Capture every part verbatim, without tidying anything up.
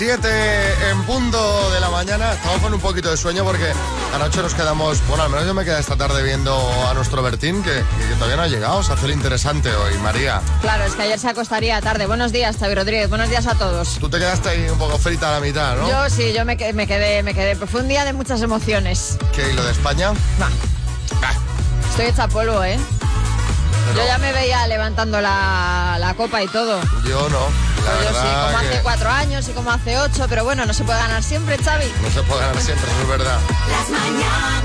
siete en punto de la mañana. Estamos con un poquito de sueño porque anoche nos quedamos, bueno, al menos yo me quedé esta tarde viendo a nuestro Bertín, que, que todavía no ha llegado. Se hace el interesante hoy, María. Claro, es que ayer se acostaría tarde. Buenos días, Xavi Rodríguez. Buenos días a todos. Tú te quedaste ahí un poco frita a la mitad, ¿no? Yo sí, yo me quedé, me quedé, me quedé. Fue un día de muchas emociones. ¿Qué? ¿Y lo de España? No. Ah. Estoy hecha polvo, ¿eh? Pero... Yo ya me veía levantando la, la copa y todo. Yo no. La Pues yo sí, como que... hace cuatro años y como hace ocho, pero bueno, no se puede ganar siempre, Xavi. No se puede ganar siempre, eso es verdad. Las mañanas.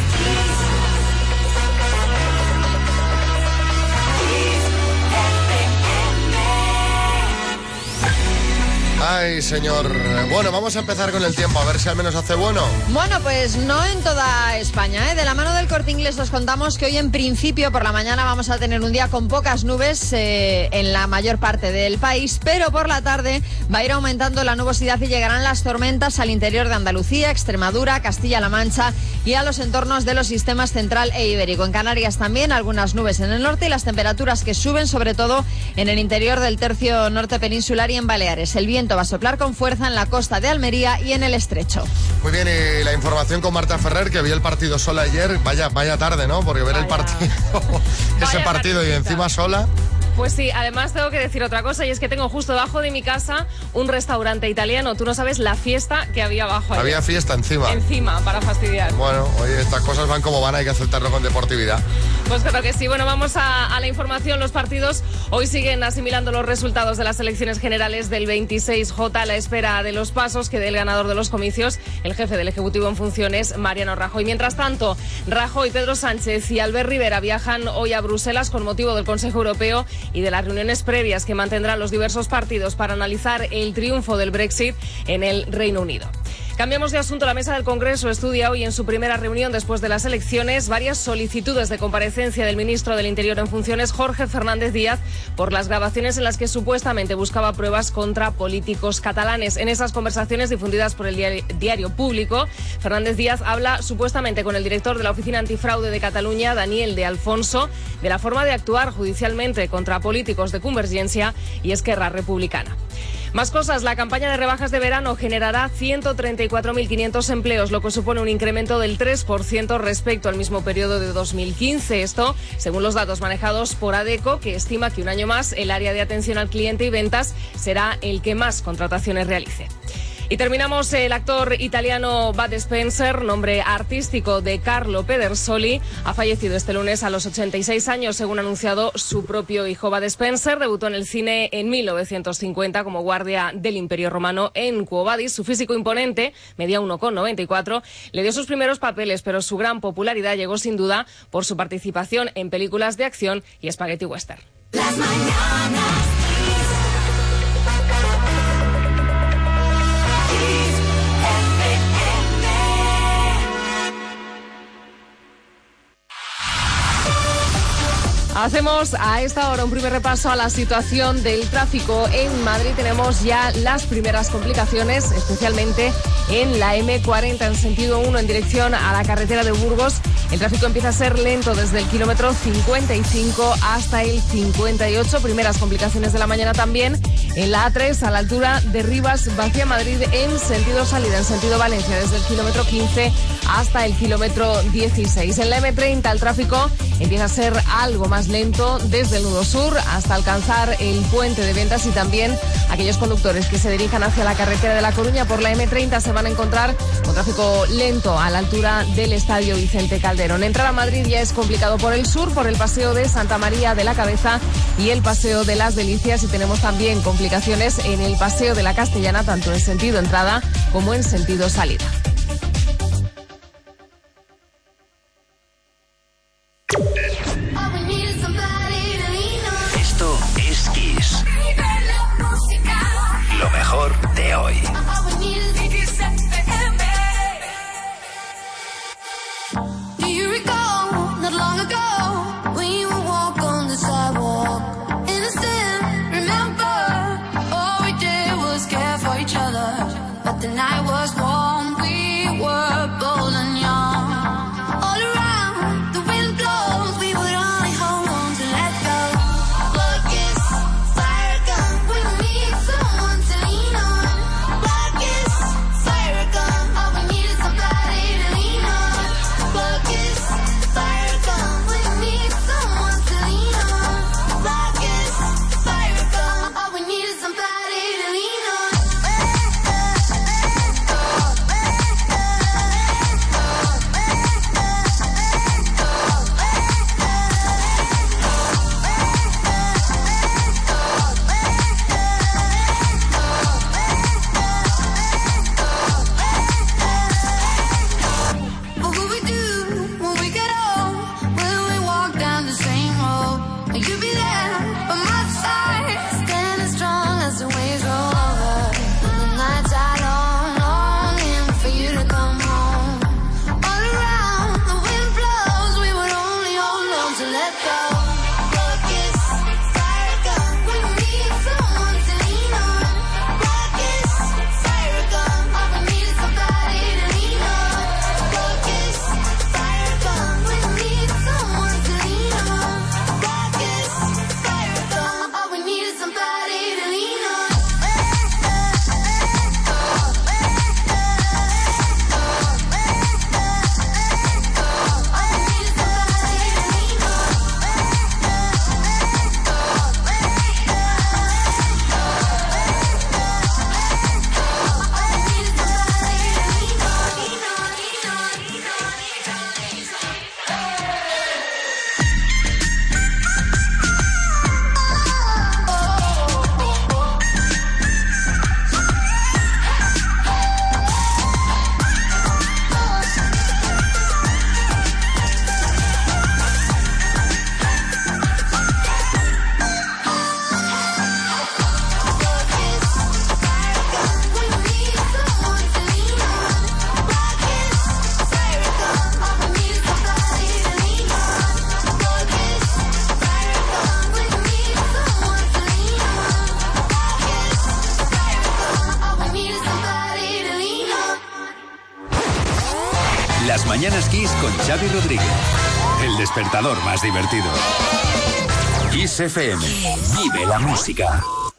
Ay, señor. Bueno, vamos a empezar con el tiempo, a ver si al menos hace bueno. Bueno, pues no en toda España, ¿eh? De la mano del Corte Inglés os contamos que hoy en principio por la mañana vamos a tener un día con pocas nubes eh, en la mayor parte del país, pero por la tarde va a ir aumentando la nubosidad y llegarán las tormentas al interior de Andalucía, Extremadura, Castilla-La Mancha y a los entornos de los sistemas central e ibérico. En Canarias también algunas nubes en el norte y las temperaturas que suben sobre todo en el interior del tercio norte peninsular y en Baleares. El viento va a soplar con fuerza en la costa de Almería y en el estrecho. Muy bien, y la información con Marta Ferrer, que vio el partido sola ayer. Vaya, vaya tarde, ¿no? Porque ver vaya. el partido, ese Vaya partido partidita. Y encima sola... Pues sí, además tengo que decir otra cosa, y es que tengo justo debajo de mi casa un restaurante italiano. Tú no sabes la fiesta que había abajo ayer. Había fiesta encima. Encima, para fastidiar. Bueno, oye, estas cosas van como van, hay que aceptarlo con deportividad. Pues claro que sí. Bueno, vamos a, a la información. Los partidos hoy siguen asimilando los resultados de las elecciones generales del veintiséis J a la espera de los pasos que dé el ganador de los comicios, el jefe del Ejecutivo en funciones, Mariano Rajoy. Mientras tanto, Rajoy, Pedro Sánchez y Albert Rivera viajan hoy a Bruselas con motivo del Consejo Europeo y de las reuniones previas que mantendrán los diversos partidos para analizar el triunfo del Brexit en el Reino Unido. Cambiamos de asunto. La mesa del Congreso estudia hoy en su primera reunión después de las elecciones varias solicitudes de comparecencia del ministro del Interior en funciones, Jorge Fernández Díaz, por las grabaciones en las que supuestamente buscaba pruebas contra políticos catalanes. En esas conversaciones difundidas por el diario, diario Público, Fernández Díaz habla supuestamente con el director de la Oficina Antifraude de Cataluña, Daniel de Alfonso, de la forma de actuar judicialmente contra políticos de Convergencia y Esquerra Republicana. Más cosas. La campaña de rebajas de verano generará ciento treinta y cuatro mil quinientos empleos, lo que supone un incremento del tres por ciento respecto al mismo periodo de dos mil quince. Esto, según los datos manejados por ADECO, que estima que un año más el área de atención al cliente y ventas será el que más contrataciones realice. Y terminamos. El actor italiano Bud Spencer, nombre artístico de Carlo Pedersoli, ha fallecido este lunes a los ochenta y seis años, según ha anunciado su propio hijo. Bud Spencer debutó en el cine en mil novecientos cincuenta como guardia del Imperio Romano en Quo Vadis. Su físico imponente, medía uno coma noventa y cuatro, le dio sus primeros papeles, pero su gran popularidad llegó sin duda por su participación en películas de acción y spaghetti western. Las mañanas. Hacemos a esta hora un primer repaso a la situación del tráfico en Madrid. Tenemos ya las primeras complicaciones, especialmente en la eme cuarenta en sentido uno en dirección a la carretera de Burgos. El tráfico empieza a ser lento desde el kilómetro cincuenta y cinco hasta el cincuenta y ocho. Primeras complicaciones de la mañana también en la A tres a la altura de Rivas hacia Madrid en sentido salida, en sentido Valencia, desde el kilómetro quince hasta el kilómetro dieciséis. En la eme treinta el tráfico empieza a ser algo más lento desde el nudo sur hasta alcanzar el puente de Ventas, y también aquellos conductores que se dirijan hacia la carretera de La Coruña por la eme treinta se van a encontrar con tráfico lento a la altura del Estadio Vicente Calderón. Entrar a Madrid ya es complicado por el sur, por el paseo de Santa María de la Cabeza y el paseo de las Delicias, y tenemos también complicaciones en el paseo de la Castellana, tanto en sentido entrada como en sentido salida. Esto es Kiss. Lo mejor de hoy. Do you recall not long ago we would walk on the sidewalk? Innocent, remember all we did was care for each other, but the night was warm. We Las Mañanas Kiss con Xavi Rodríguez. El despertador más divertido. Kiss F M. Vive la música.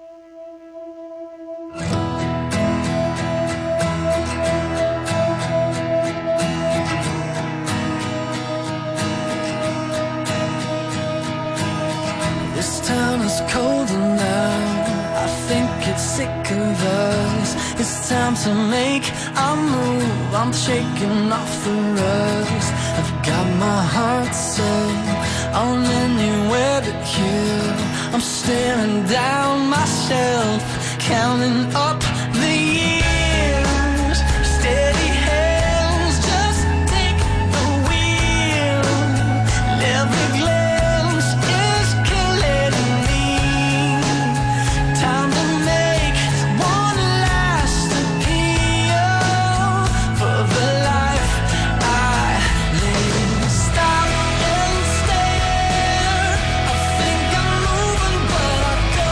This town is cold and now I think it's sick of us. It's time to make a move. I'm shaking off the rust. I've got my heart set on anywhere but here. I'm staring down myself, counting up the years. Steady hands, just take the wheel. And every glance is killing me. Time to make one last appeal for the life I live. Stop and stare. I think I'm moving, but I go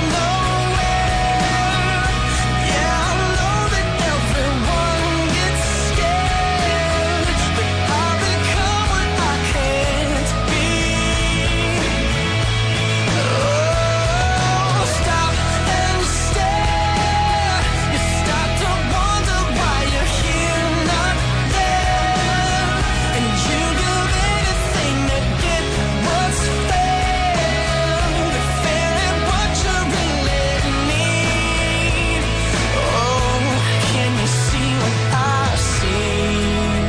nowhere. Yeah, I know that everyone gets scared, but I've become what I can't be. Oh, stop and stare. You start to wonder why you're here, not there. And you do anything to get what's fair, but fair at what you really need. Oh, can you see what I see?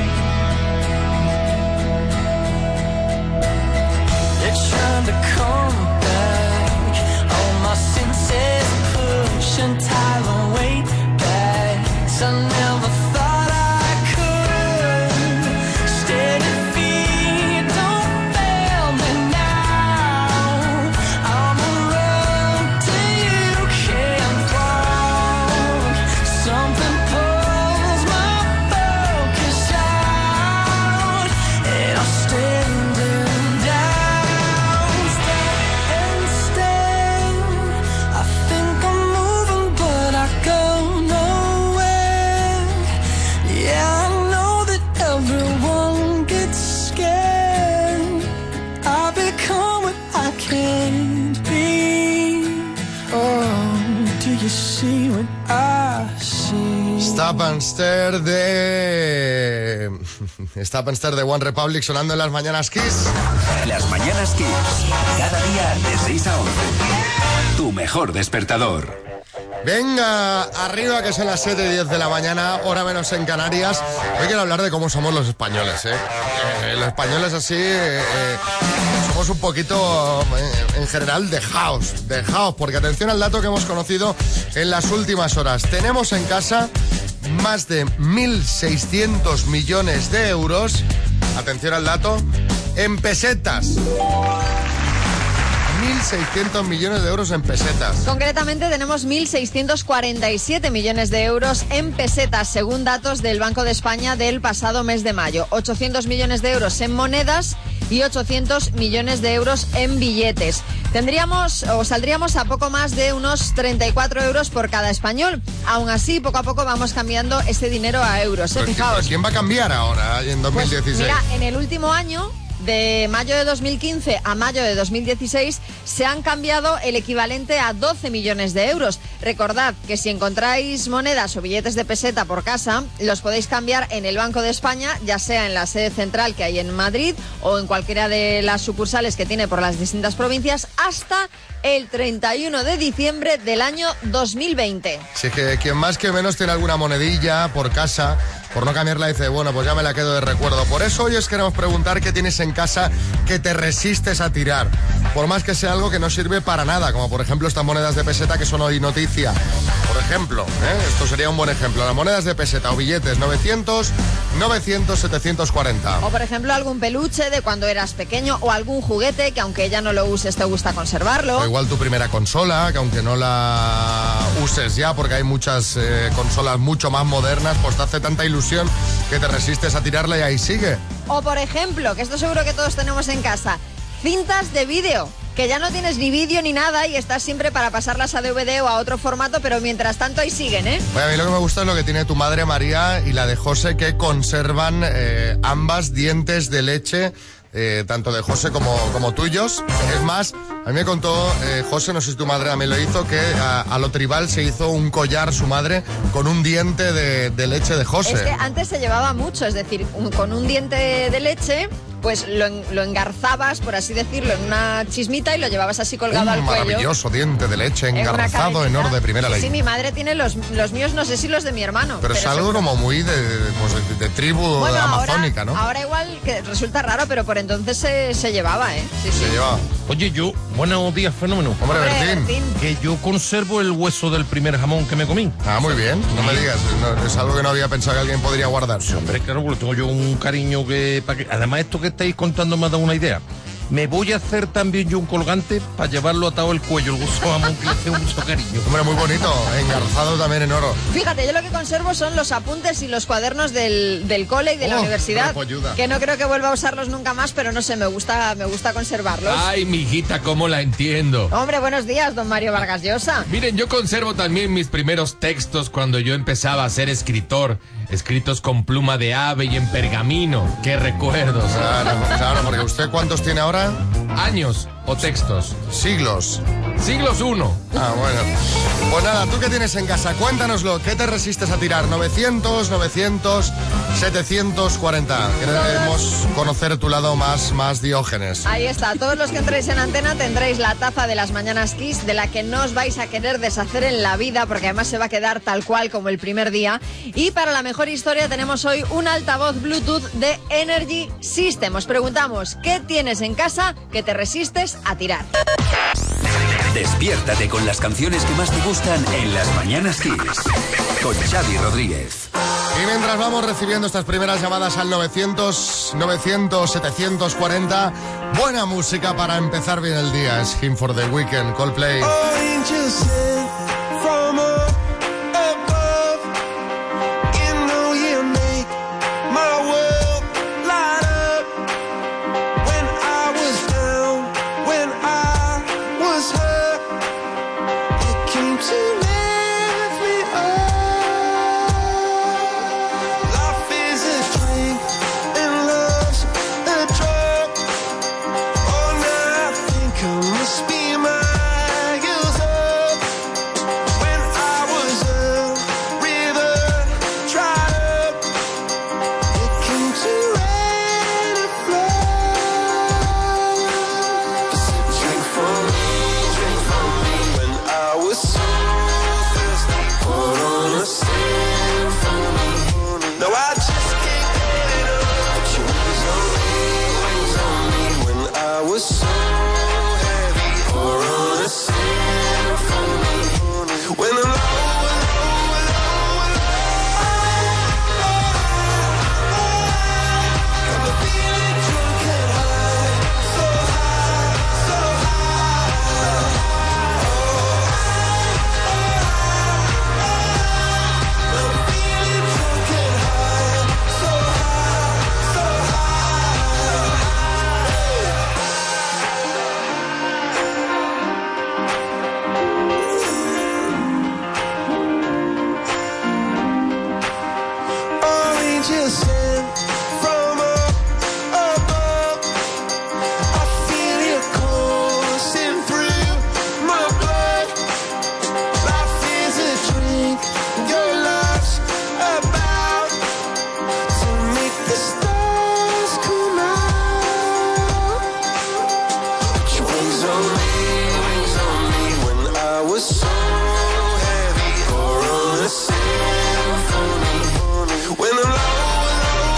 They're trying to come back. All my senses push and tie the weight back. 'Cause I never thought I could. Steady feet, don't fail me now. I'm around till you can't walk. Something pulls my focus out, and I'm standing down. Stop and stare. I think I'm moving, but I go nowhere. Yeah, I know that everyone gets scared. I become what I can't be. Oh, do you see what I see? Stop and Stare de... Stop and Stare de One Republic sonando en Las Mañanas Kiss. Las Mañanas Kiss. Cada día de seis a once. Tu mejor despertador. Venga, arriba que son las siete y diez de la mañana, hora menos en Canarias. Hoy quiero hablar de cómo somos los españoles, ¿eh? Eh, los españoles así, eh, eh, somos un poquito, eh, en general, dejaos, dejaos, porque atención al dato que hemos conocido en las últimas horas. Tenemos en casa más de mil seiscientos millones de euros, atención al dato, en pesetas. mil seiscientos millones de euros en pesetas. Concretamente tenemos mil seiscientos cuarenta y siete millones de euros en pesetas, según datos del Banco de España del pasado mes de mayo. ochocientos millones de euros en monedas y ochocientos millones de euros en billetes. Tendríamos o saldríamos a poco más de unos treinta y cuatro euros por cada español. Aún así, poco a poco vamos cambiando este dinero a euros. ¿eh? Pues, Fijaos. ¿quién va a cambiar ahora en dos mil dieciséis? Pues, mira, en el último año, de mayo de dos mil quince a mayo de dos mil dieciséis, se han cambiado el equivalente a doce millones de euros. Recordad que si encontráis monedas o billetes de peseta por casa, los podéis cambiar en el Banco de España, ya sea en la sede central que hay en Madrid o en cualquiera de las sucursales que tiene por las distintas provincias, hasta el treinta y uno de diciembre del año dos mil veinte. Si es que quien más que menos tiene alguna monedilla por casa, por no cambiarla, dice, bueno, pues ya me la quedo de recuerdo. Por eso hoy os queremos preguntar qué tienes en casa que te resistes a tirar, por más que sea algo que no sirve para nada, como por ejemplo estas monedas de peseta que son hoy noticia. Por ejemplo, ¿eh? Esto sería un buen ejemplo, las monedas de peseta o billetes novecientos, novecientos, setecientos cuarenta. O por ejemplo algún peluche de cuando eras pequeño, o algún juguete que aunque ya no lo uses te gusta conservarlo. O igual tu primera consola, que aunque no la uses ya, porque hay muchas eh, consolas mucho más modernas, pues te hace tanta ilusión que te resistes a tirarla y ahí sigue. O por ejemplo, que esto seguro que todos tenemos en casa, cintas de vídeo. que ya no tienes ni vídeo ni nada y estás siempre para pasarlas a D V D o a otro formato, pero mientras tanto ahí siguen, ¿eh? Bueno, a mí lo que me gusta es lo que tiene tu madre María y la de José, que conservan eh, ambas dientes de leche, eh, tanto de José como, como tuyos. Es más, a mí me contó eh, José, no sé si tu madre también lo hizo, que a, a lo tribal se hizo un collar su madre con un diente de, de leche de José. Es que antes se llevaba mucho, es decir, un- con un diente de leche, pues lo, en- lo engarzabas, por así decirlo, en una chismita y lo llevabas así colgado Un al cuello. maravilloso diente de leche en una engarzado en cadenita. oro de primera Sí, ley. sí, mi madre tiene los, los míos, no sé si los de mi hermano. Pero es algo seguro. como muy de, de, pues de- de tribu Bueno, amazónica, ahora, ¿no? ahora igual que resulta raro, pero por entonces se, se llevaba, ¿eh? Sí, sí. Se lleva. Oye, yo, buenos días, fenómeno. Hombre, Hombre, Bertín. Bertín. Que yo conservo el hueso del primer jamón que me comí. Ah, muy bien. No me digas. no, es algo que no había pensado que alguien podría guardar. Sí, hombre, claro, porque tengo yo un cariño que, pa' que... Además, esto que estáis contando me ha dado una idea. Me voy a hacer también yo un colgante para llevarlo atado al cuello, el hueso jamón, que le tengo mucho cariño. Hombre, muy bonito. Engarzado también en oro. Fíjate, yo lo que conservo son los apuntes y los cuadernos del, del cole y de la Oh, universidad. repolluda. Que no creo que vuelva a usarlos nunca más, pero no sé, me gusta, me gusta conservarlos. Ay, mijita, cómo la entiendo. Hombre, buenos días, don Mario Vargas Llosa. Miren, yo conservo también mis primeros textos cuando yo empezaba a ser escritor, escritos con pluma de ave y en pergamino. Qué recuerdos. Claro, claro, porque usted ¿cuántos tiene ahora? Años o textos. Siglos. Siglos uno. Ah, bueno. Pues nada, ¿tú qué tienes en casa? Cuéntanoslo. ¿Qué te resistes a tirar? novecientos, novecientos, setecientos cuarenta. Queremos conocer tu lado más, más Diógenes. Ahí está, todos los que entréis en Antena tendréis la taza de las Mañanas Kiss, de la que no os vais a querer deshacer en la vida, porque además se va a quedar tal cual como el primer día. Y para la mejor historia tenemos hoy un altavoz Bluetooth de Energy System. Os preguntamos, ¿qué tienes en casa que te resistes a tirar? Despiértate con las canciones que más te gustan en las Mañanas Kiss. Con Xavi Rodríguez. Y mientras vamos recibiendo estas primeras llamadas al novecientos, novecientos, setecientos cuarenta, buena música para empezar bien el día. Es Him for the Weekend, Coldplay. Angels sent from up above. You know you make my world light up. When I was down, when I was hurt, you came to lift me up. Life is a drink and love's a drug. Oh, now I think I must be miles up. When I was a river dried up, it came to rain and flood. Drink for me, drink for me. When I was so thirsty, pour on a symphony. No, I just can't get enough. Put your wings on me, wings on me. When I was so heavy, pour on a symphony. When I'm low, low, low, low, got me feeling drunk and high, so high, so high. I'm feeling drunk and high, so high, so high. Angels sent from up above. I feel it coursing through my blood. Life is a drink, your love's about to make the stars come out. Put your wings on me, wings on me. When I was so heavy, pour on a symphony. When I'm low, low,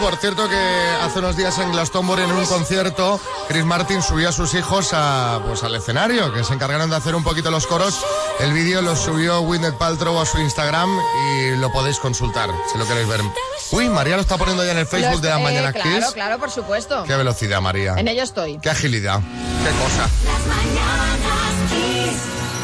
por cierto, que hace unos días en Glastonbury, en un concierto, Chris Martin subió a sus hijos a, pues, al escenario, que se encargaron de hacer un poquito los coros. El vídeo lo subió Gwyneth Paltrow a su Instagram y lo podéis consultar, si lo queréis ver. Uy, María lo está poniendo ya en el Facebook Los- de la eh, Mañana Claro, Kiss. claro, por supuesto. Qué velocidad, María. En ello estoy. Qué agilidad. Qué cosa. Las mañanas Kiss.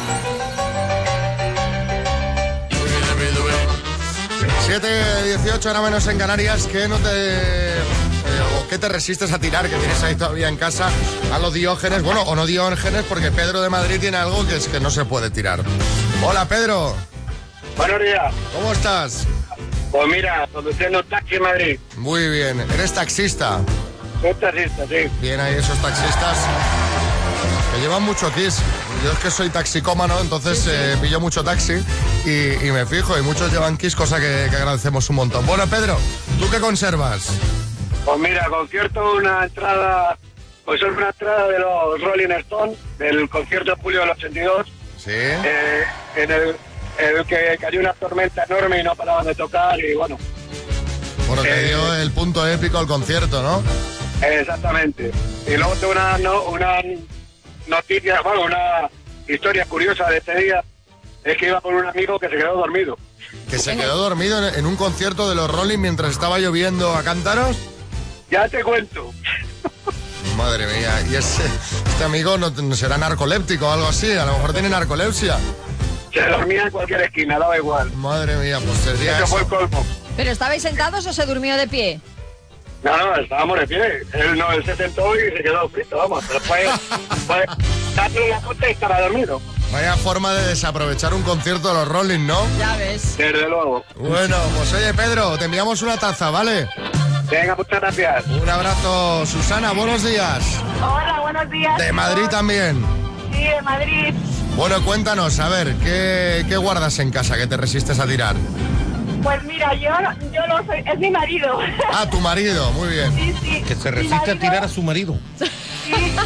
siete dieciocho, ahora menos en Canarias. ¿Qué no te... eh, o qué te resistes a tirar, que tienes ahí todavía en casa? A los Diógenes. Bueno, o no Diógenes, porque Pedro de Madrid tiene algo que es que no se puede tirar. Hola, Pedro. Buenos días. ¿Cómo estás? Pues mira, conduciendo un taxi en Madrid. Muy bien. ¿Eres taxista? Soy taxista, sí. Bien ahí esos taxistas que llevan mucho Kiss. Yo es que soy taxicómano, entonces eh, pillo mucho taxi y, y me fijo, y muchos llevan Kiss, cosa que, que agradecemos un montón. Bueno, Pedro, ¿tú qué conservas? Pues mira, concierto, una entrada, pues es una entrada de los Rolling Stones, del concierto de julio del ochenta y dos, Sí. eh, en el, en el que cayó una tormenta enorme y no paraban de tocar y bueno, Bueno, que eh, dio el punto épico al concierto, ¿no? exactamente. Y luego tengo una, no, una noticia, bueno, una historia curiosa de este día, es que iba con un amigo que se quedó dormido. Que se quedó dormido en, en un concierto de los Rolling mientras estaba lloviendo a cántaros. Ya te cuento. Madre mía, y ese, este amigo no, no será narcoléptico o algo así, a lo mejor tiene narcolepsia. Se dormía en cualquier esquina, daba igual. Madre mía, pues sería Eso fue el eso. colmo. ¿Pero estabais sentados o se durmió de pie? No, no, estábamos de pie. Él no, él se sentó y se quedó frito, vamos. Pero fue, fue darle la costa y estaba dormido. Vaya forma de desaprovechar un concierto de los Rolling, ¿no? Ya ves. Desde luego. Bueno, pues oye, Pedro, te enviamos una taza, ¿vale? Venga, muchas gracias. Un abrazo. Susana, buenos días. Hola, buenos días. De Madrid también. Sí, de Madrid. Bueno, cuéntanos, a ver, ¿qué, qué guardas en casa que te resistes a tirar? Pues mira, yo, yo no soy, es mi marido. Ah, tu marido, muy bien. Sí, sí. Que se Mi resiste a marido- tirar a su marido. Sí.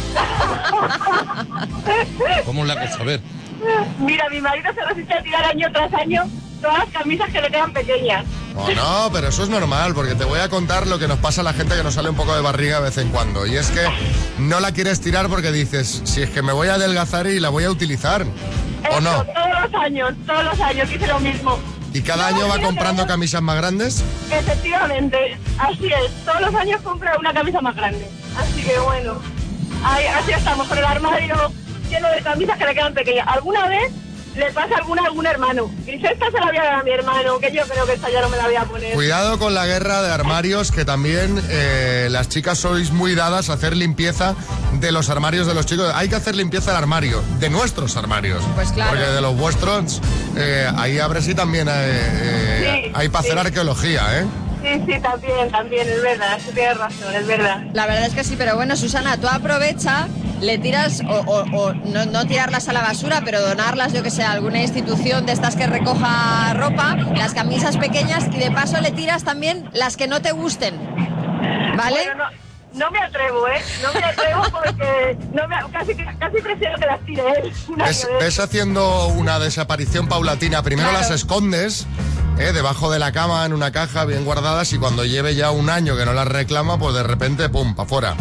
¿Cómo es la cosa? A ver. Mira, mi marido se resiste a tirar año tras año todas las camisas que le quedan pequeñas. Oh, no, pero eso es normal, porque te voy a contar lo que nos pasa a la gente que nos sale un poco de barriga de vez en cuando. Y es que no la quieres tirar porque dices, si es que me voy a adelgazar y la voy a utilizar. ¿O Eso, no? todos los años, todos los años hice lo mismo. ¿Y cada No, año va quiero comprando que- camisas más grandes? Efectivamente, así es. Todos los años compro una camisa más grande. Así que bueno, ahí, así estamos, con el armario lleno de camisas que le quedan pequeñas. ¿Alguna vez le pasa alguna a algún hermano? Dice, esta se la voy a dar a mi hermano, que yo creo que esta ya no me la voy a poner. Cuidado con la guerra de armarios, que también eh, las chicas sois muy dadas a hacer limpieza de los armarios de los chicos. Hay que hacer limpieza del armario, de nuestros armarios. Pues claro. Porque de los vuestros, eh, ahí abre sí también eh, eh, Sí, hay para hacer sí. arqueología, ¿eh? Sí, sí, también, también, es verdad, sí tienes razón, es verdad. La verdad es que sí, pero bueno, Susana, tú aprovecha, le tiras, o, o- o no, no tirarlas a la basura, pero donarlas, yo que sé, a alguna institución de estas que recoja ropa, las camisas pequeñas, y de paso le tiras también las que no te gusten, ¿vale? Bueno, no, no me atrevo, ¿eh? No me atrevo porque no me, casi, casi prefiero que las tire él. una Ves, que vez. ves haciendo una desaparición paulatina. Primero Claro. las escondes, ¿eh? Debajo de la cama, en una caja, bien guardadas, y cuando lleve ya un año que no las reclama, pues de repente, pum, para afuera.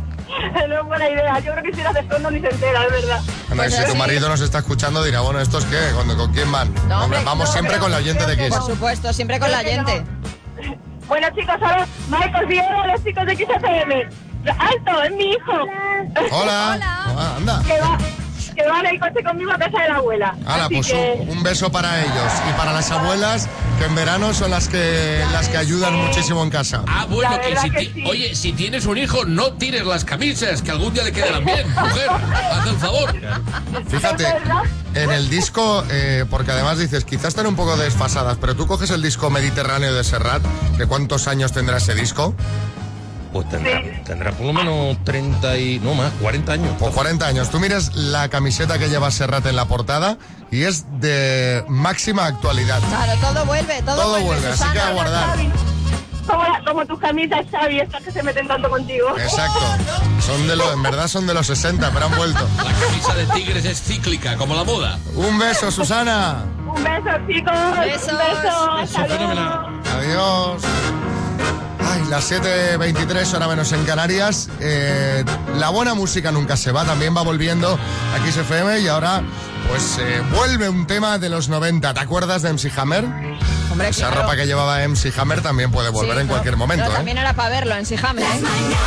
No es buena idea, yo creo que si las escondo ni se entera, es verdad. Bueno, y Pues si tu así- marido nos está escuchando, dirá, bueno, ¿estos qué? ¿Con, con quién van? No, Hombre, hombre, vamos no, siempre pero con la oyente de creo que Kiss. Por supuesto, siempre con la gente. Bueno, chicos, ahora Marcos Vieira, los chicos de X F M. ¡Alto, es mi hijo! Hola. Hola. Ah, anda. que, va, que va en el coche conmigo a casa de la abuela. Hala, Así pues que... un, un beso para ellos. Y para las abuelas, que en verano son las que, las que ayudan muchísimo en casa. Ah, bueno, La que verdad si que ti- sí. oye, si tienes un hijo, no tires las camisas, que algún día le quedarán bien, mujer. Haz el favor. Fíjate, ¿Es verdad? en el disco, eh, porque además dices, quizás están un poco desfasadas, pero tú coges el disco Mediterráneo de Serrat, ¿de cuántos años tendrá ese disco? Pues tendrá, tendrá por lo menos treinta y... no más, cuarenta años. Pues cuarenta años. Tú miras la camiseta que lleva Serrat en la portada y es de máxima actualidad. Claro, todo vuelve, todo, Todo vuelve, así Susana. que a guardar. Xavi, Como, la- como tus camisas, Xavi, estas que se meten tanto contigo. Exacto. Son de los, en verdad son de los sesenta, pero han vuelto. La camisa de tigres es cíclica, como la moda. Un beso, Susana. Un beso, chicos. Besos. Un beso. Beso, Hasta luego. fenomenal. Adiós. Ay, las siete veintitrés, hora menos en Canarias. Eh, la buena música nunca se va, también va volviendo aquí Kiss F M y ahora pues eh, vuelve un tema de los noventa. ¿Te acuerdas de M C Hammer? Hombre, Esa claro. ropa que llevaba M C Hammer también puede volver Sí, en no, cualquier momento. pero ¿eh? también era para verlo en Sijame, ¿eh?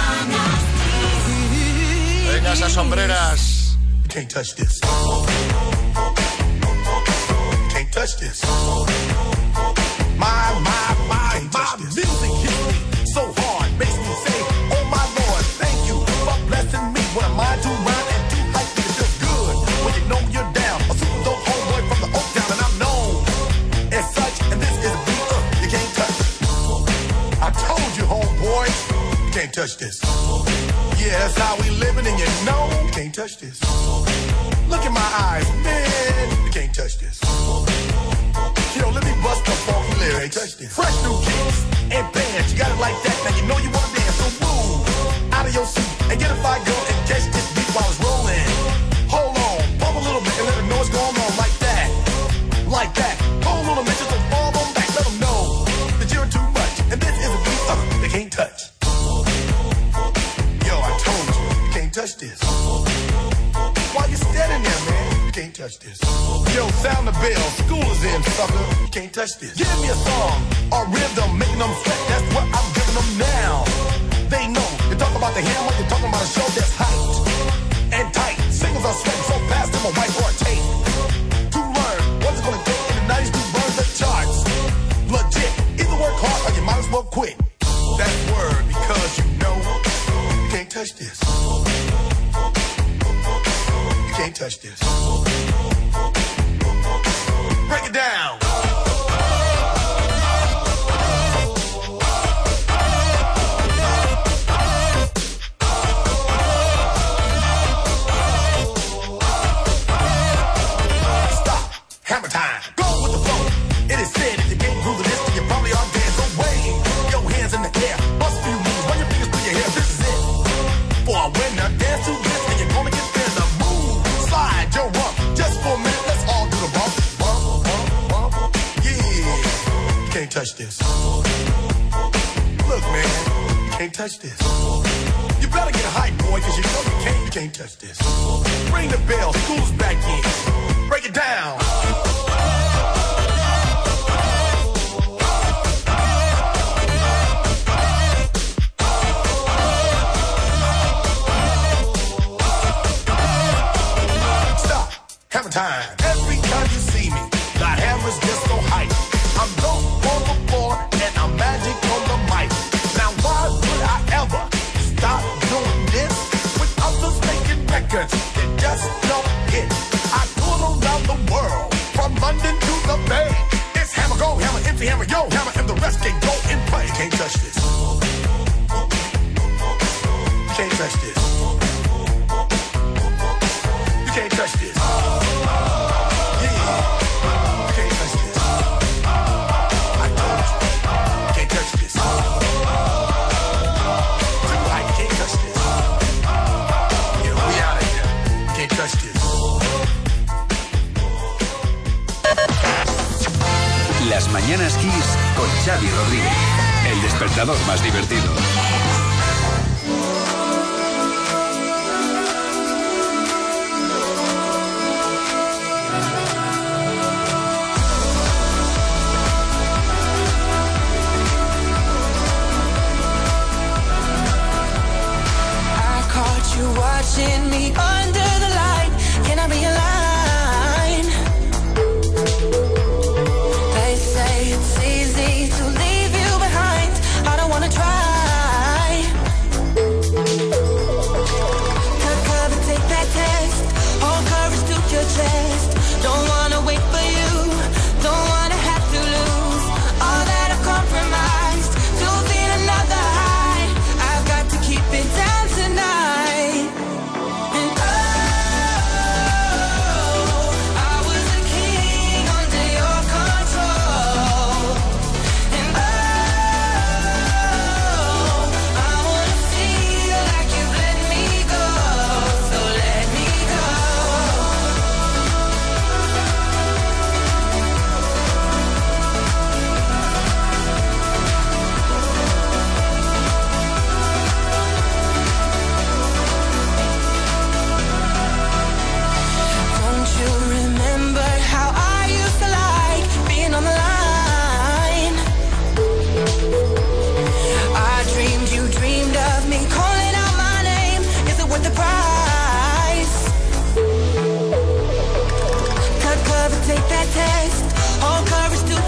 Venga, esas sombreras. Can't touch this. Can't touch this. My, my, my, my music hits me so hard, makes me say, oh my Lord, thank you for blessing me. What am I to rhyme and do hype? It feels good when you know you're down. A super dope homeboy from the Oak Town, and I'm known as such. And this is a beat uh, you can't touch. I told you, homeboy, you can't touch this. Yeah, that's how we living, and you know you can't touch this. Look in my eyes, man, you can't touch this. Yo, let me bust the funky lyrics. Fresh new kicks and bands, you got it like that. Now you know you wanna dance, so move out of your seat and get a fire girl and catch this beat while it's rolling. Hold on, pump a little bit and let them know what's going on, like that, like that. Hold on a minute, just fall on back, let them know that you're too much. And this is a beat uh, they can't touch. Yo, I told you, you can't touch this. Why you standing there, man? You can't touch this. Yo, sound the bell, school is in, sucker. You can't touch this. Give me a song, a rhythm, making them sweat. That's what I'm giving them now. They know. You talk about the hammer, you're talking about a show that's hyped and tight. Singles are sweating so fast, I'm a whiteboard tape. To learn what's it gonna take in the nineties to burn the charts. Legit. Either work hard or you might as well quit. That word, because you know you can't touch this. You can't touch this. Break it down. Stop. Hammer time. Go with the flow. It is said if you can't groove this, then you probably are dead. So wave your hands in the air. Bust a few moves. Run your fingers through your hair. This is it. For a winner, dance to this, and you're gonna get there. The move, slide your rump. Just for a minute, let's all do the bump, bump, bump, bump. Yeah, you can't touch this. Look, man, you can't touch this. You better get hype, boy, cause you know you can't, you can't touch this. Ring the bell, school's back in. Break it down. Hammer time. Every time you see me, the hammer's just so hype. I'm dope on the floor and I'm magic on the mic. Now why would I ever stop doing this? With others making records that just don't hit. I tour around the world, from London to the Bay. It's hammer go, hammer empty, hammer yo, hammer, and the rest can go and play. Can't touch this. Can't touch this. You can't touch this. Las Mañanas Kiss con Xavi Rodríguez. El despertador más divertido. I caught you watching me under the light. Can I be a line? They say it's easy to leave you behind. I don't wanna try. Cut cover, take that test. Hold courage to your chest. Don't wanna wait for you. Don't wanna have to lose all that I've compromised to feel another high. I've got to keep it down tonight. And oh, I was a king under your control. And oh, I wanna feel like you've let me go. So let me go.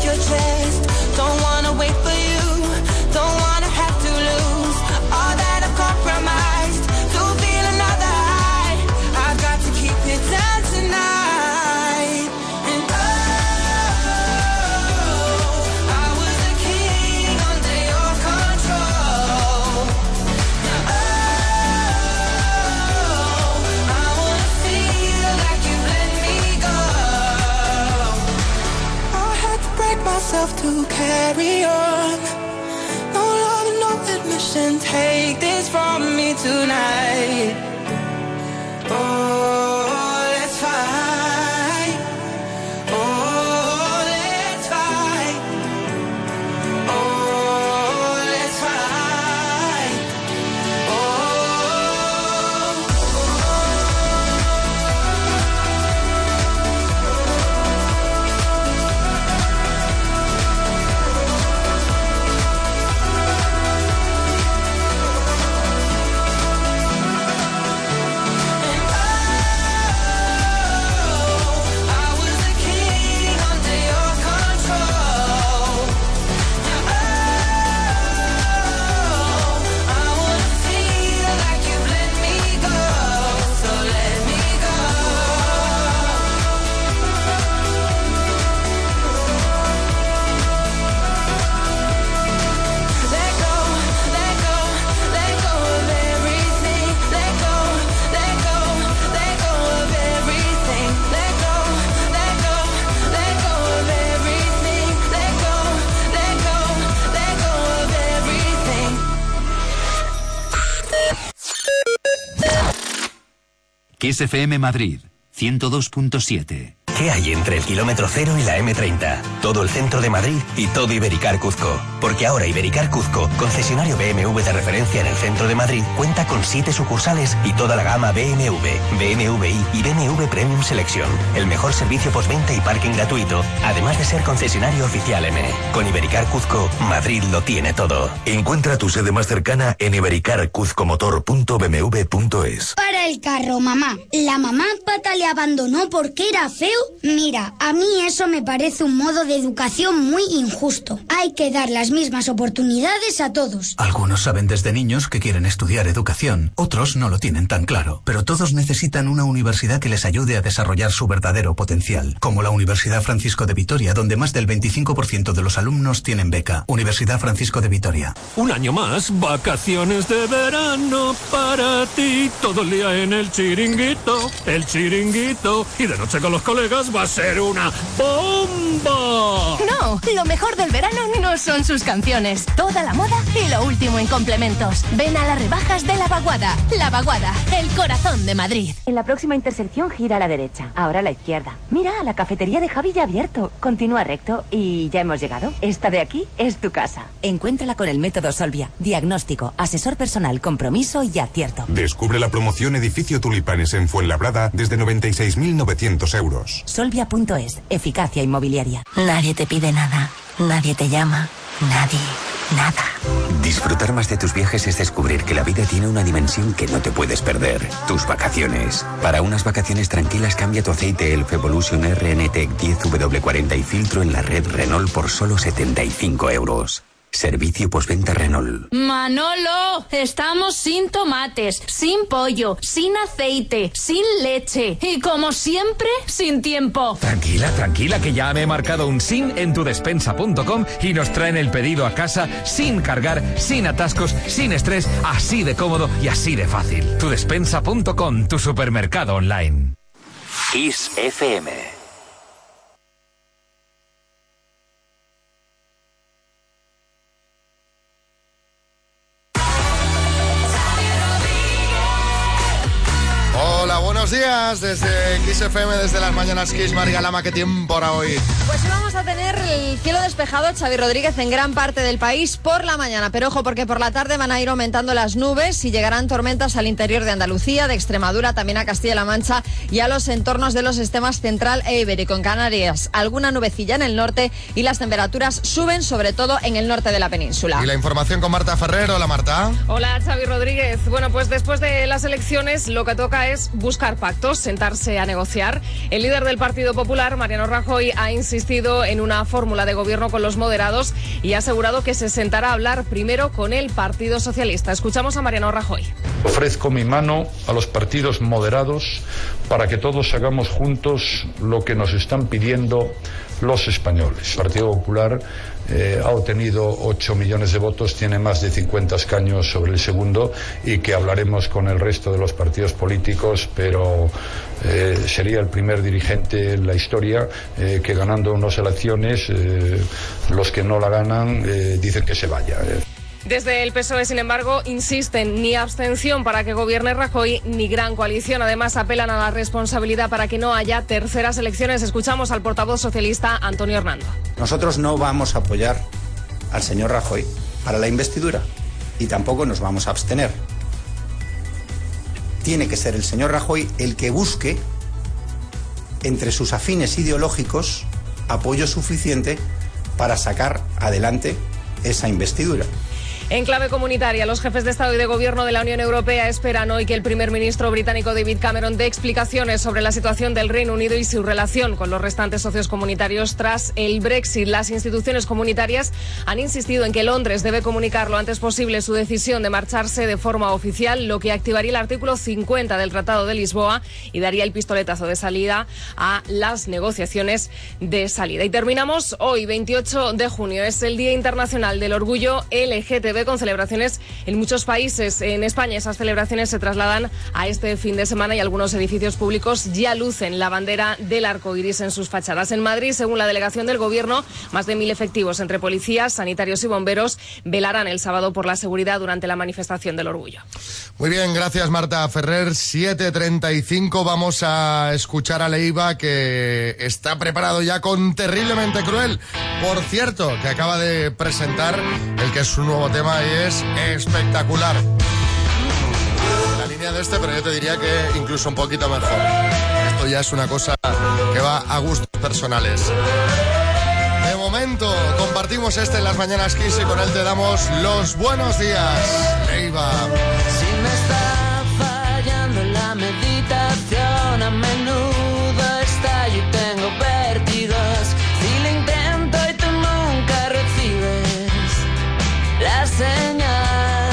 your chest. Don't wanna wait for you. Don't wanna have to lose all that I've compromised to feel another high. I've got to keep it down tonight. And oh, I was a king under your control. Now oh, I wanna feel like you let me go. I had to break myself to carry on. No love, no admission. Take this from me tonight. Oh, let's fight. Oh, let's fight. Oh, let's fight. Kiss F M Madrid, ciento dos punto siete. ¿Qué hay entre el kilómetro cero y la eme treinta? Todo el centro de Madrid y todo Ibericar Cuzco. Porque ahora Ibericar Cuzco, concesionario B M W de referencia en el centro de Madrid, cuenta con siete sucursales y toda la gama B M W, B M W i y B M W Premium Selection. El mejor servicio postventa y parking gratuito, además de ser concesionario oficial M. Con Ibericar Cuzco, Madrid lo tiene todo. Encuentra tu sede más cercana en ibericar cuzco motor punto b m w punto es. Para el carro, mamá. ¿La mamá pata le abandonó porque era feo? Mira, a mí eso me parece un modo de educación muy injusto. Hay que dar las mismas oportunidades a todos. Algunos saben desde niños que quieren estudiar educación, otros no lo tienen tan claro, pero todos necesitan una universidad que les ayude a desarrollar su verdadero potencial, como la Universidad Francisco de Vitoria, donde más del veinticinco por ciento de los alumnos tienen beca. Universidad Francisco de Vitoria. Un año más, vacaciones de verano para ti, todo el día en el chiringuito, el chiringuito, y de noche con los colegas va a ser una bomba. No, lo mejor del verano no son sus canciones, toda la moda y lo último en complementos. Ven a las rebajas de La Vaguada. La Vaguada, el corazón de Madrid. En la próxima intersección gira a la derecha, ahora a la izquierda. Mira, la cafetería de Javi ya ha abierto. Continúa recto y ya hemos llegado. Esta de aquí es tu casa. Encuéntrala con el método Solvia. Diagnóstico, asesor personal, compromiso y acierto. Descubre la promoción Edificio Tulipanes en Fuenlabrada desde noventa y seis mil novecientos euros. Solvia punto es, eficacia inmobiliaria. Nadie te pide nada, nadie te llama, nadie, nada. Disfrutar más de tus viajes es descubrir que la vida tiene una dimensión que no te puedes perder. Tus vacaciones. Para unas vacaciones tranquilas, cambia tu aceite Elf Evolution R N Tech diez W cuarenta y filtro en la red Renault por solo setenta y cinco euros. Servicio postventa Renault. Manolo, estamos sin tomates, sin pollo, sin aceite, sin leche y como siempre, sin tiempo. Tranquila, tranquila, que ya me he marcado un sin en tudespensa punto com y nos traen el pedido a casa sin cargar, sin atascos, sin estrés, así de cómodo y así de fácil. tudespensa punto com, tu supermercado online. Kiss F M. Hola, buenos días desde Kiss F M, desde las mañanas Kiss. María Lama, ¿qué tiempo para hoy? Pues sí, vamos a tener el cielo despejado, Xavi Rodríguez, en gran parte del país por la mañana. Pero ojo, porque por la tarde van a ir aumentando las nubes y llegarán tormentas al interior de Andalucía, de Extremadura, también a Castilla-La Mancha y a los entornos de los sistemas central e ibérico. En Canarias, alguna nubecilla en el norte y las temperaturas suben, sobre todo en el norte de la península. Y la información con Marta Ferrer. Hola, Marta. Hola, Xavi Rodríguez. Bueno, pues después de las elecciones lo que toca es buscar pactos, sentarse a negociar negociar. El líder del Partido Popular, Mariano Rajoy, ha insistido en una fórmula de gobierno con los moderados y ha asegurado que se sentará a hablar primero con el Partido Socialista. Escuchamos a Mariano Rajoy. Ofrezco mi mano a los partidos moderados para que todos hagamos juntos lo que nos están pidiendo los españoles. El Partido Popular eh, ha obtenido ocho millones de votos, tiene más de cincuenta escaños sobre el segundo, y que hablaremos con el resto de los partidos políticos, pero eh, sería el primer dirigente en la historia eh, que ganando unas elecciones, eh, los que no la ganan eh, dicen que se vaya. Eh. Desde el P S O E, sin embargo, insisten ni abstención para que gobierne Rajoy ni gran coalición. Además, apelan a la responsabilidad para que no haya terceras elecciones. Escuchamos al portavoz socialista Antonio Hernando. Nosotros no vamos a apoyar al señor Rajoy para la investidura y tampoco nos vamos a abstener. Tiene que ser el señor Rajoy el que busque entre sus afines ideológicos apoyo suficiente para sacar adelante esa investidura. En clave comunitaria, los jefes de Estado y de Gobierno de la Unión Europea esperan hoy que el primer ministro británico David Cameron dé explicaciones sobre la situación del Reino Unido y su relación con los restantes socios comunitarios tras el Brexit. Las instituciones comunitarias han insistido en que Londres debe comunicar lo antes posible su decisión de marcharse de forma oficial, lo que activaría el artículo cincuenta del Tratado de Lisboa y daría el pistoletazo de salida a las negociaciones de salida. Y terminamos hoy, veintiocho de junio. Es el Día Internacional del Orgullo L G T B, con celebraciones en muchos países. En España esas celebraciones se trasladan a este fin de semana y algunos edificios públicos ya lucen la bandera del arco iris en sus fachadas. En Madrid, según la delegación del Gobierno, más de mil efectivos entre policías, sanitarios y bomberos velarán el sábado por la seguridad durante la manifestación del orgullo. Muy bien, gracias Marta Ferrer. siete treinta y cinco, vamos a escuchar a Leiva, que está preparado ya con Terriblemente Cruel. Por cierto, que acaba de presentar el que es su nuevo tema y es espectacular. La línea de este, pero yo te diría que incluso un poquito mejor. Esto ya es una cosa que va a gustos personales. De momento, compartimos este en las Mañanas Kiss y con él te damos los buenos días. Leiva. Si me está fallando la meditación, a menudo estallo y tengo vértigos. Si lo intento y tú nunca recibes la señal,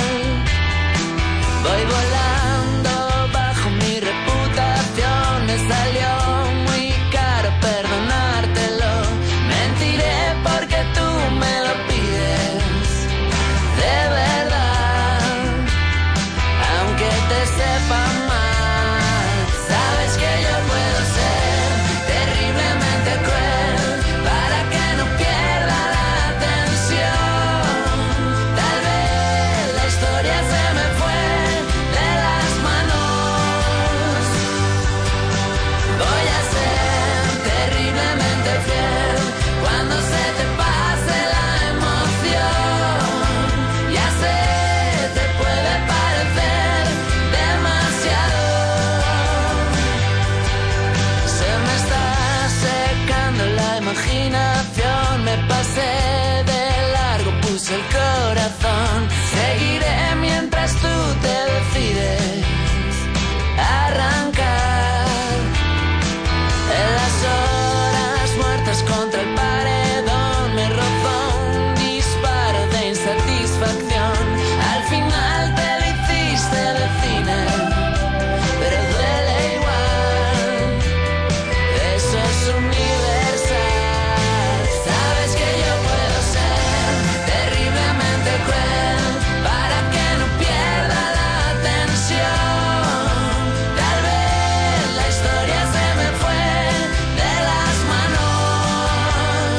voy volando bajo mi reputación. Me salió muy caro perdonártelo. Mentiré porque tú me lo pides de verdad, aunque te sepa mal. Sabes que yo puedo ser terriblemente cruel para que no pierda la atención. Tal vez la historia se me fue de las manos. Voy a ser terriblemente fiel cuando se te pase la emoción. Ya sé, te puede parecer demasiado. Se me está secando la imaginación. Me pasé de largo, puse el corazón. Seguiré mientras tú te decides arrancar. En las horas muertas contra el paredón me rozó un disparo de insatisfacción. Al final te lo hiciste de cine, pero duele igual. Eso es universal. Sabes que yo puedo ser terriblemente cruel para que no pierda la atención. Tal vez la historia se me fue de las manos.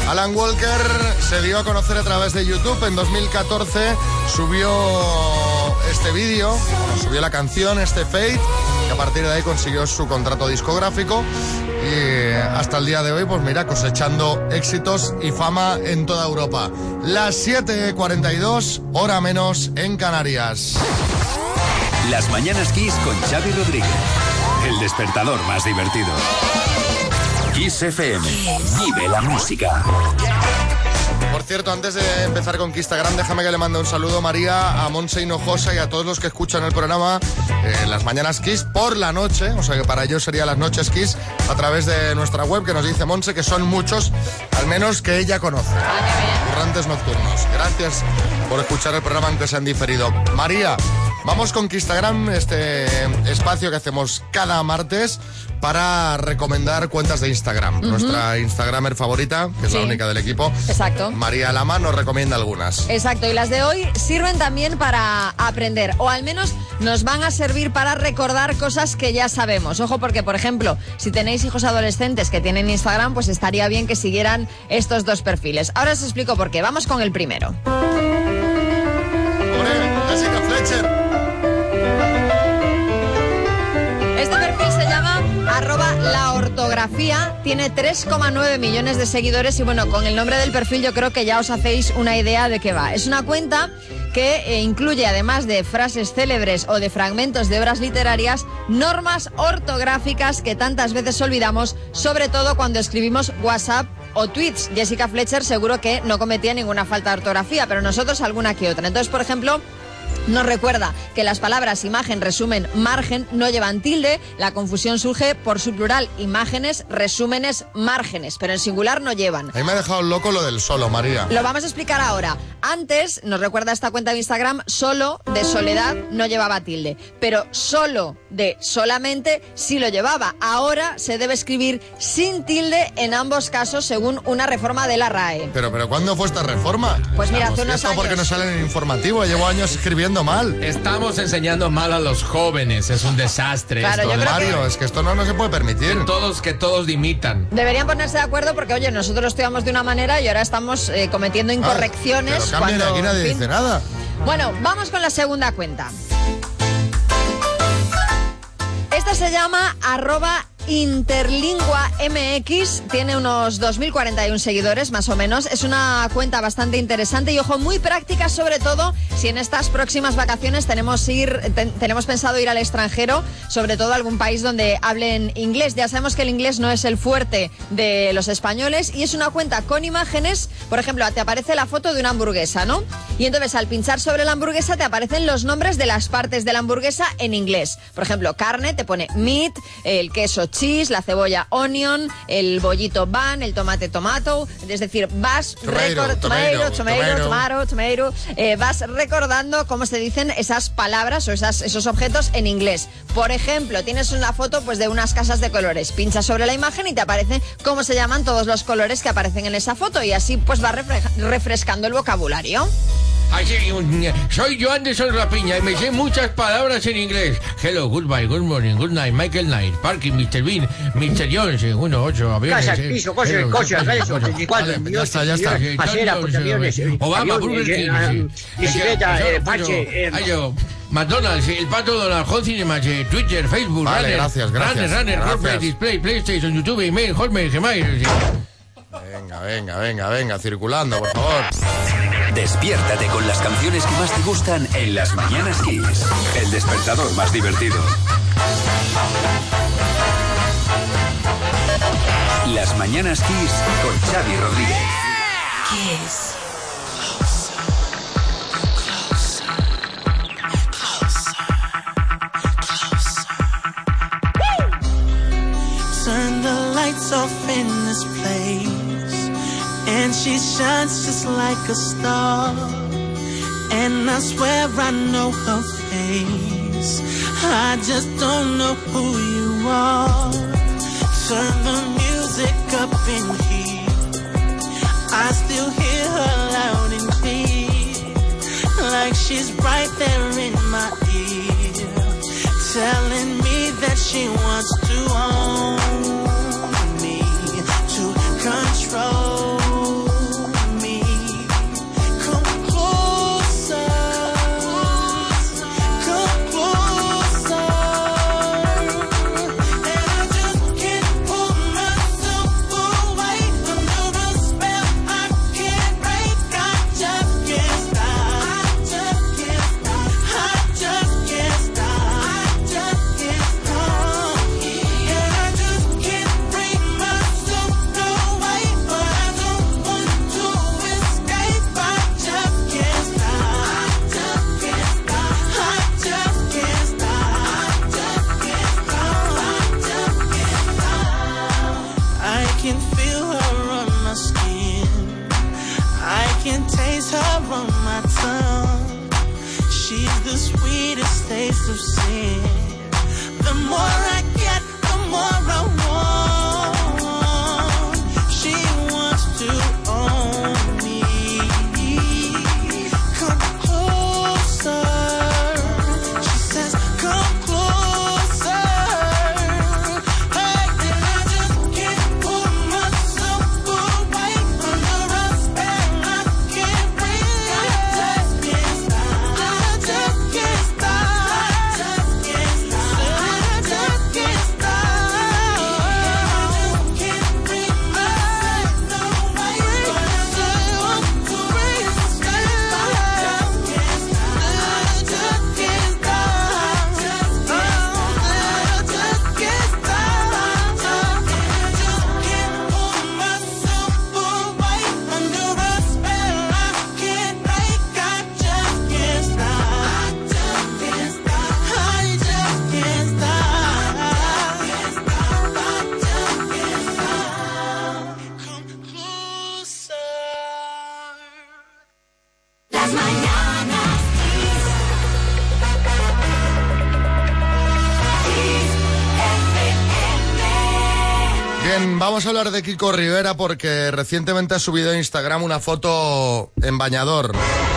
Alan Walker se dio a conocer a través de YouTube. En dos mil catorce subió este vídeo, subió la canción, este Fate, que a partir de ahí consiguió su contrato discográfico. Y hasta el día de hoy, pues mira, cosechando éxitos y fama en toda Europa. Las siete cuarenta y dos, hora menos en Canarias. Las Mañanas Kiss con Xavi Rodríguez. El despertador más divertido. Kiss F M. Vive la música. Por cierto, antes de empezar con Instagram, déjame que le mande un saludo a María, a Monse Hinojosa y a todos los que escuchan el programa eh, Las Mañanas Kiss por la noche, o sea que para ellos sería Las Noches Kiss, a través de nuestra web, que nos dice Monse que son muchos, al menos que ella conoce. Currantes nocturnos. Gracias por escuchar el programa aunque se han diferido. María, vamos con Instagram, este espacio que hacemos cada martes para recomendar cuentas de Instagram. Uh-huh. Nuestra Instagramer favorita, que es sí. la única del equipo. Exacto. María Lama nos recomienda algunas. Exacto, y las de hoy sirven también para aprender, o al menos nos van a servir para recordar cosas que ya sabemos. Ojo, porque, por ejemplo, si tenéis hijos adolescentes que tienen Instagram, pues estaría bien que siguieran estos dos perfiles. Ahora os explico por qué. Vamos con el primero. Jessica Fletcher. Este perfil se llama arroba la ortografía, tiene tres coma nueve millones de seguidores y bueno, con el nombre del perfil yo creo que ya os hacéis una idea de qué va. Es una cuenta que eh, incluye, además de frases célebres o de fragmentos de obras literarias, normas ortográficas que tantas veces olvidamos, sobre todo cuando escribimos WhatsApp o tweets. Jessica Fletcher seguro que no cometía ninguna falta de ortografía, pero nosotros alguna que otra. Entonces, por ejemplo, nos recuerda que las palabras imagen, resumen, margen no llevan tilde. La confusión surge por su plural, imágenes, resúmenes, márgenes, pero en singular no llevan. A mí me ha dejado loco lo del solo, María. Lo vamos a explicar ahora. Antes, nos recuerda esta cuenta de Instagram, solo de soledad no llevaba tilde, pero solo de solamente sí lo llevaba. Ahora se debe escribir sin tilde en ambos casos, según una reforma de la R A E. Pero, pero ¿cuándo fue esta reforma? Pues mira, hace unos esto años. Porque no sale en el informativo, llevo años escribiendo mal. Estamos enseñando mal a los jóvenes, es un desastre. Claro, esto. yo creo Mario, que... es que esto no, no se puede permitir. Que todos, que todos imitan. Deberían ponerse de acuerdo porque, oye, nosotros estudiamos de una manera y ahora estamos eh, cometiendo incorrecciones. Ah, pero cambien, cuando... aquí nadie dice nada. Bueno, vamos con la segunda cuenta. Esta se llama arroba Interlingua M X, tiene unos dos mil cuarenta y uno seguidores más o menos. Es una cuenta bastante interesante y, ojo, muy práctica, sobre todo si en estas próximas vacaciones tenemos ir ten, tenemos pensado ir al extranjero, sobre todo a algún país donde hablen inglés. Ya sabemos que el inglés no es el fuerte de los españoles y es una cuenta con imágenes. Por ejemplo, te aparece la foto de una hamburguesa, ¿no? Y entonces al pinchar sobre la hamburguesa te aparecen los nombres de las partes de la hamburguesa en inglés. Por ejemplo, carne te pone meat, el queso cheese, la cebolla onion, el bollito bun, el tomate tomato. Es decir, vas Tomato, recor- tomato, tomato, tomato. tomato, tomato, eh, vas recordando cómo se dicen esas palabras o esas, esos objetos en inglés. Por ejemplo, tienes una foto pues de unas casas de colores, pinchas sobre la imagen y te aparece cómo se llaman todos los colores que aparecen en esa foto y así pues vas refre- refrescando el vocabulario. Así, soy Joan de Son Rapiña y me sé muchas palabras en inglés. Hello, goodbye, good morning, good night, Michael Knight, parking, mister Bean, mister Jones, uno, ocho, aviones. Casa, piso, coche, coche, redes, ochenta y cuatro, Ya está, ya está. pasera, portaaviones, Obama, Burger King, bicicleta, eh, parche, eh, Ayo, McDonald's, el pato Donald, Home Cinemas, eh, Twitter, Facebook, Vale, Runner, gracias, gracias, Runner, Runner, gracias. Roleplay, Display, PlayStation, YouTube, Email, Hotmail, Gmail. Venga, venga, venga, venga, circulando, por favor. Despiértate con las canciones que más te gustan en Las Mañanas Kiss. El despertador más divertido. Las Mañanas Kiss con Xavi Rodríguez. Kiss. Turn the lights off in this place, and she shines just like a star. And I swear I know her face, I just don't know who you are. Turn the music up in here, I still hear her loud and clear, like she's right there in my ear, telling me that she wants to own me, to control can taste her on my tongue. She's the sweetest taste of sin. The more I get, the more I want. She wants to own me. Come closer. She says, come closer. Hey, and I just can't pull myself away under a spell. I can't breathe. I just can't stop. I just can't stop. I just can't stop. I just can't stop. I can't breathe myself no way. I just want to breathe myself. I just can't stop. I just can't stop. I just can't stop. I just can't pull myself away under a spell I can't break. I just can't stop. I just can't stop. I just can't stop. I just can't stop. Come closer. Las mañanas Bien, vamos a hablar de Kiko Rivera porque recientemente ha subido a Instagram una foto en bañador.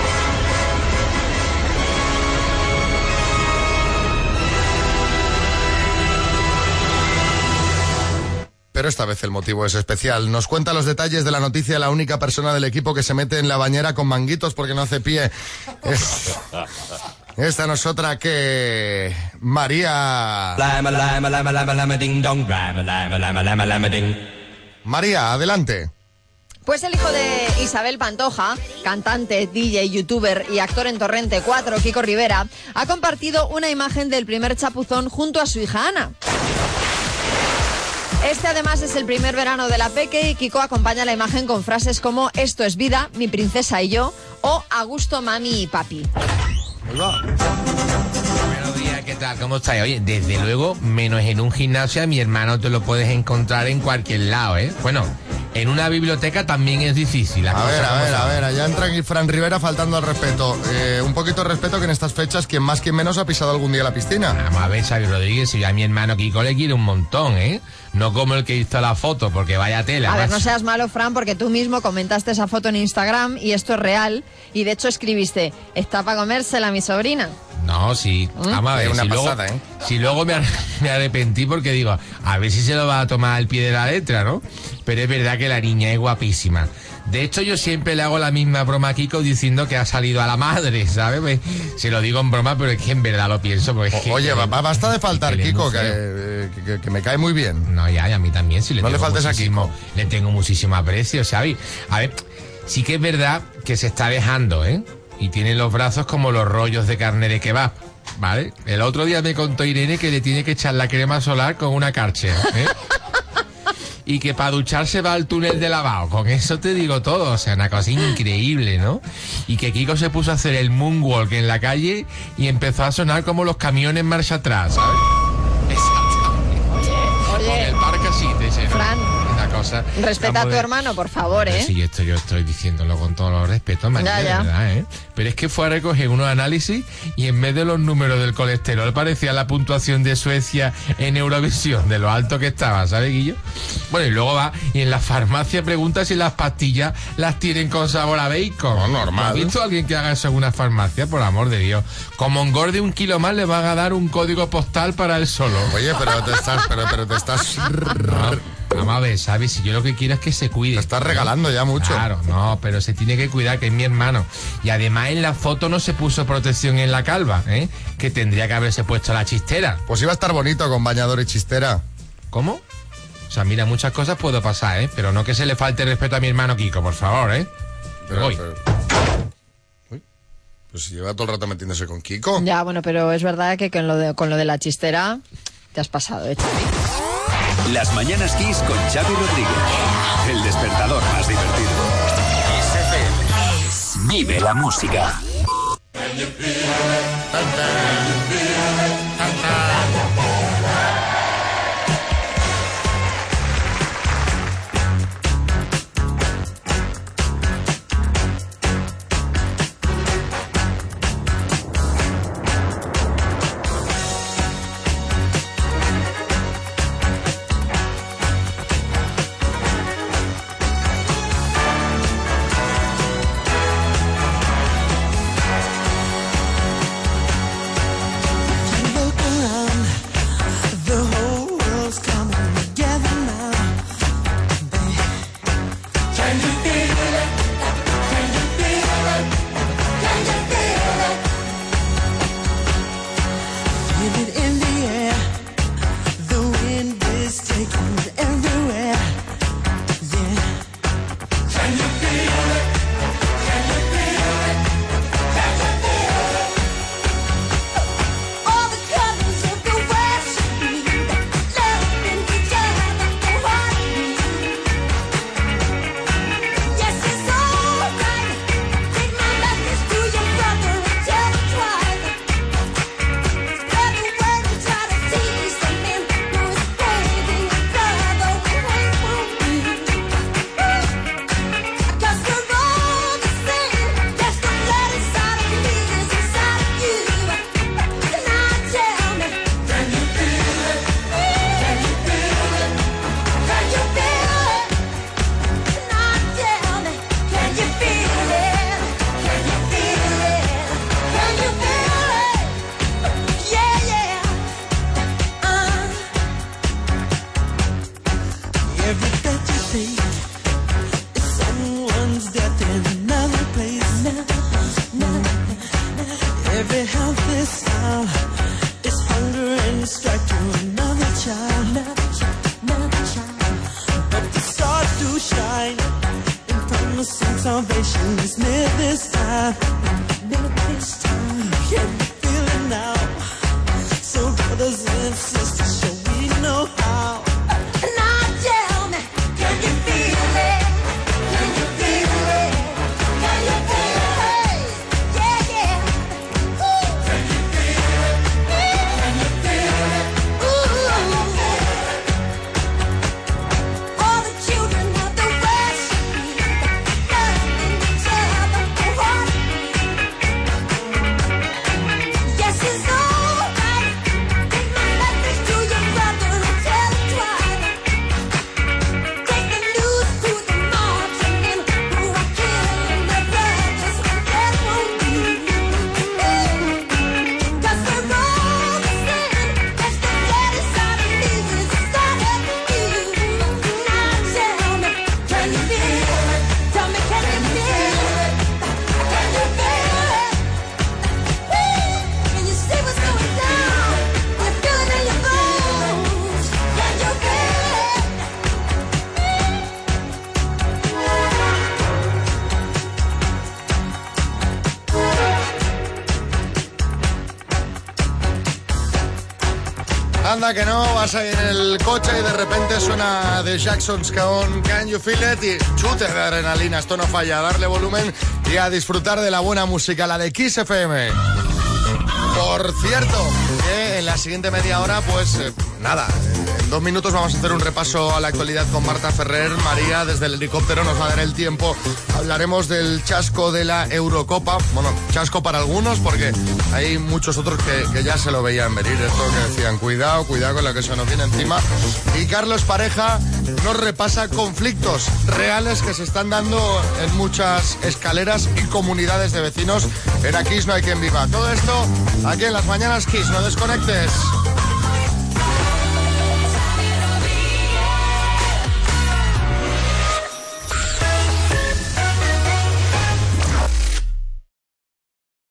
Pero esta vez el motivo es especial. Nos cuenta los detalles de la noticia la única persona del equipo que se mete en la bañera con manguitos porque no hace pie. Es- Esta no es otra que María. María, adelante. Pues el hijo de Isabel Pantoja, cantante, D J, youtuber y actor en Torrente cuatro, Kiko Rivera, ha compartido una imagen del primer chapuzón junto a su hija Ana. Este además es el primer verano de la peque y Kiko acompaña la imagen con frases como "Esto es vida, mi princesa y yo" o "A gusto mami y papi". Buenos días, ¿qué tal? ¿Cómo estáis? Oye, desde luego, menos en un gimnasio, a mi hermano te lo puedes encontrar en cualquier lado, ¿eh? Bueno, en una biblioteca también es difícil. las A cosas ver, a como ver, a son. ver, allá entra aquí Fran Rivera faltando al respeto. Eh, un poquito de respeto que en estas fechas quien más quien menos ha pisado algún día la piscina. Vamos a ver, Xavi Rodríguez, si yo a mi hermano Kiko le quiero un montón, ¿eh? No como el que hizo la foto, porque vaya tela. A ver, macho. no seas malo, Fran, porque tú mismo comentaste esa foto en Instagram y esto es real. Y de hecho escribiste, "Está para comérsela mi sobrina". No, sí. Vamos a ver, Es una si, pasada, luego, ¿eh? si luego me, ar- me arrepentí porque digo, a ver si se lo va a tomar al pie de la letra, ¿no? Pero es verdad que la niña es guapísima. De hecho, yo siempre le hago la misma broma a Kiko diciendo que ha salido a la madre, ¿sabes? Pues, se lo digo en broma, pero es que en verdad lo pienso. Porque es que- Oye, que- ba- basta de faltar, que le es Kiko, muy que, feo. eh, que- que me cae muy bien. No, ya, y a mí también, sí le No le tengo faltes a muchísimo, le tengo muchísimo aprecio, ¿sabes? A ver, sí que es verdad que se está dejando, ¿eh? Y tiene los brazos como los rollos de carne de kebab, ¿vale? El otro día me contó Irene que le tiene que echar la crema solar con una Karcher, ¿eh? Y que para ducharse va al túnel de lavado. Con eso te digo todo. O sea, una cosa increíble, ¿no? Y que Kiko se puso a hacer el moonwalk en la calle y empezó a sonar como los camiones en marcha atrás, ¿sabes? Exactamente. Oye, Con el parque así, de ese, ¿no? Fran, Una cosa. respeta a Vamos tu de- hermano, por favor, ¿eh? Sí, esto yo estoy diciéndolo con todo los respetos, María, Ya, ya. de verdad, ¿eh? Pero es que fue a recoger unos análisis y en vez de los números del colesterol parecía la puntuación de Suecia en Eurovisión, de lo alto que estaba, ¿sabes, Guillo? Bueno, y luego va y en la farmacia pregunta si las pastillas las tienen con sabor a bacon. No, normal. ¿Has visto a alguien que haga eso en una farmacia? Por amor de Dios. Como engorde un kilo más, le van a dar un código postal para él solo. Oye, pero te estás, pero, pero te estás, Vamos a ver, ¿sabes? Si yo lo que quiero es que se cuide. te estás regalando ya mucho. Claro, no, pero se tiene que cuidar, que es mi hermano. Y además en la foto no se puso protección en la calva, ¿eh? Que tendría que haberse puesto la chistera. Pues iba a estar bonito con bañador y chistera. ¿Cómo? O sea, mira, muchas cosas puedo pasar, ¿eh? Pero no que se le falte respeto a mi hermano Kiko, por favor, ¿eh? Me voy. Pero- Uy, pues si lleva todo el rato metiéndose con Kiko. Ya, bueno, pero es verdad que con lo de, con lo de la chistera te has pasado, ¿eh, Xavi? Las mañanas Kiss con Xavi Rodríguez. El despertador más divertido. Kiss F M. Vive la música. Anda que no, vas ahí en el coche y de repente suena The Jacksons con Can You Feel It y chute de adrenalina, esto no falla, a darle volumen y a disfrutar de la buena música, la de Kiss F M. Por cierto, que en la siguiente media hora, pues eh, nada, en dos minutos vamos a hacer un repaso a la actualidad con Marta Ferrer. María desde el helicóptero nos va a dar el tiempo. Hablaremos del chasco de la Eurocopa. Bueno, chasco para algunos porque hay muchos otros que, que ya se lo veían venir. Esto que decían, cuidado, cuidado con lo que se nos viene encima. Y Carlos Pareja nos repasa conflictos reales que se están dando en muchas escaleras y comunidades de vecinos. En Kiss no hay quien viva. Todo esto aquí en las mañanas Kiss, no desconectes.